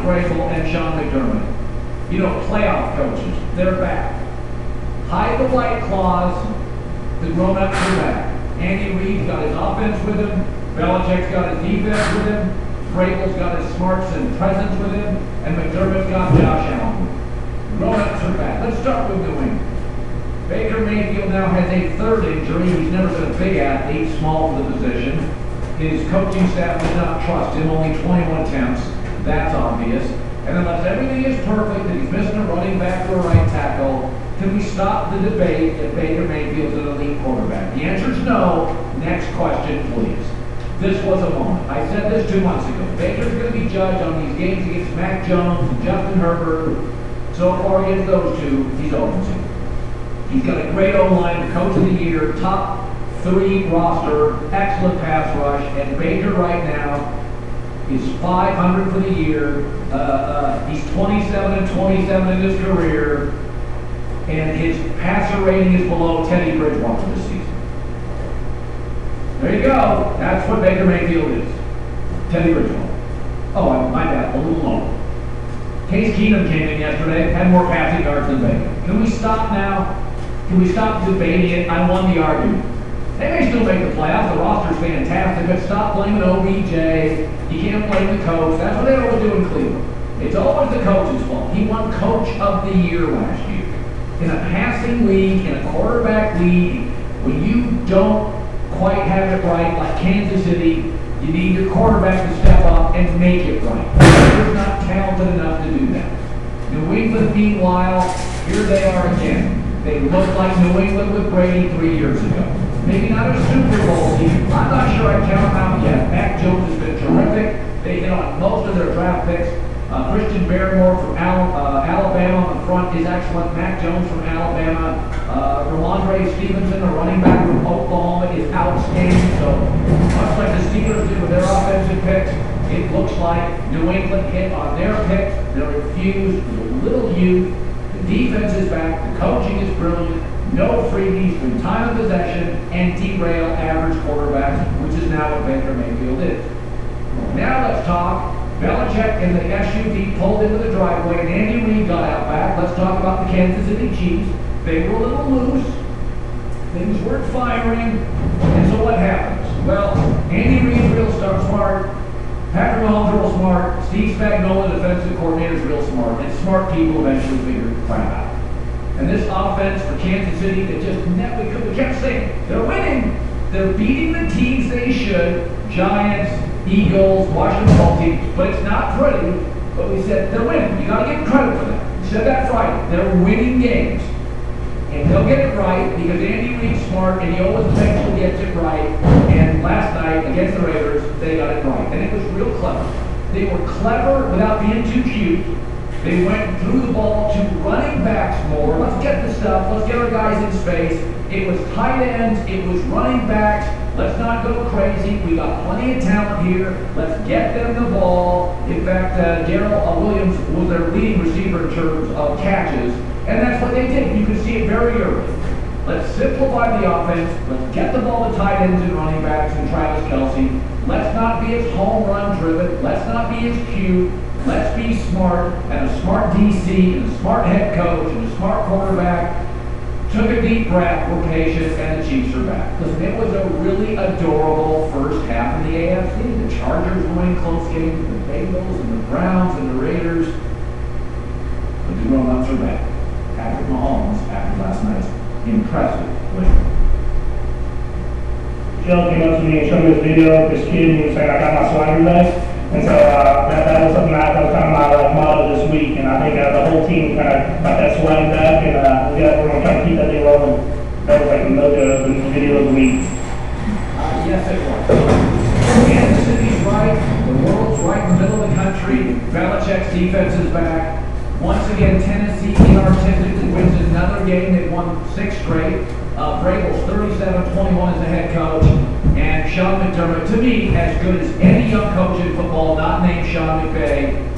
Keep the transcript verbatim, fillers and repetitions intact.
Vrabel and Sean McDermott. You know, playoff coaches, they're back. Hide the white claws, the grown-ups are back. Andy Reid's got his offense with him. Belichick's got his defense with him. Vrabel's got his smarts and presence with him. And McDermott's got Josh Allen. Grown-ups are back. Let's start with New England. Baker Mayfield now has a third injury. He's never been a big athlete, small for the position. His coaching staff does not trust him, only twenty-one attempts. That's obvious. And unless everything is perfect and he's missing a running back or a right tackle, can we stop the debate that Baker Mayfield's an elite quarterback? The answer is no. Next question, please. This was a moment. I said this two months ago. Baker's going to be judged on these games against Mac Jones and Justin Herbert. So far against those two, he's oh for two. He's got a great O-line, coach of the year, top three roster, excellent pass rush, and Baker right now is five hundred for the year. Uh, uh, he's twenty-seven and twenty-seven in his career, and his passer rating is below Teddy Bridgewater this season. There you go. That's what Baker Mayfield is. Teddy Bridgewater. Oh, my bad, a little lower. Case Keenum came in yesterday, had more passing yards than Baker. Can we stop now? Can we stop debating it? I won the argument. They may still make the playoffs. The roster's fantastic, but stop blaming O B J. You can't blame the coach. That's what they always do in Cleveland. It's always the coach's fault. He won Coach of the Year last year. In a passing league, in a quarterback league, when you don't quite have it right, like Kansas City, you need your quarterback to step up and make it right. They're not talented enough to do that. New England, meanwhile, here they are again. They look like New England with Brady three years ago. Maybe not a Super Bowl team. I'm not sure I'd count them out yet. Mac Jones has been terrific. They hit on most of their draft picks. Uh, Christian Barrymore from Al uh, Alabama on the front is excellent. Mac Jones from Alabama. Uh, Ramondre Stevenson, a running back from Oklahoma, is outstanding. So much like the Steelers did with their offensive picks, it looks like New England hit on their picks. They're infused with a little youth. The defense is back. The coaching is brilliant. No freebies, win time of possession, and derail average quarterbacks, which is now what Baker Mayfield is. Now let's talk. Belichick and the S U V pulled into the driveway, and Andy Reid got out back. Let's talk about the Kansas City Chiefs. They were a little loose. Things weren't firing. And so what happens? Well, Andy Reid's real smart. Patrick Mahomes real smart. Steve Spagnuolo, defensive coordinator, is real smart. And smart people eventually figure crap out. And this offense for Kansas City, that just never, we kept saying, they're winning. They're beating the teams they should. Giants, Eagles, Washington football teams. But it's not pretty. But we said, they're winning. You got to give them credit for that. We said that Friday. They're winning games. And they'll get it right because Andy Reid's smart and he always eventually gets it right. And last night against the Raiders, they got it right. And it was real clever. They were clever without being too cute. They went and threw the ball to running backs more. Let's get the stuff. Let's get our guys in space. It was tight ends. It was running backs. Let's not go crazy. We got plenty of talent here. Let's get them the ball. In fact, uh, Darrell uh, Williams was their leading receiver in terms of catches. And that's what they did. You could see it very early. Let's simplify the offense. Let's get the ball to tight ends and running backs and Travis Kelce. Let's not be as home run driven. Let's not be as cute. Let's be smart. And a smart D C and a smart head coach and a smart quarterback took a deep breath, were patient, and the Chiefs are back. Listen, it was a really adorable first half of the A F C. The Chargers winning close games, the Bengals and the Browns and the Raiders. But the grown-ups are back. Patrick Mahomes, after last night's impressive win. Joe came up to me and showed me this video of this kid, and he was saying, I got my swagger back. And so uh, that, that was something that was kind of my like, motto this week, and I think uh, the whole team kind of got that swag back, and uh, we got, we're going to try to keep that thing rolling. That was like the mojo of the video of the week. Uh, yes, it was. Kansas City's right, the world's right in the middle of the country. Belichick's defense is back. Once again, Tennessee inartistically wins another game. They've won six straight. Uh, Vrabel's thirty-seven twenty-one as the head coach. And Sean McDermott, to me, as good as any young coach in football, not named Sean McVay,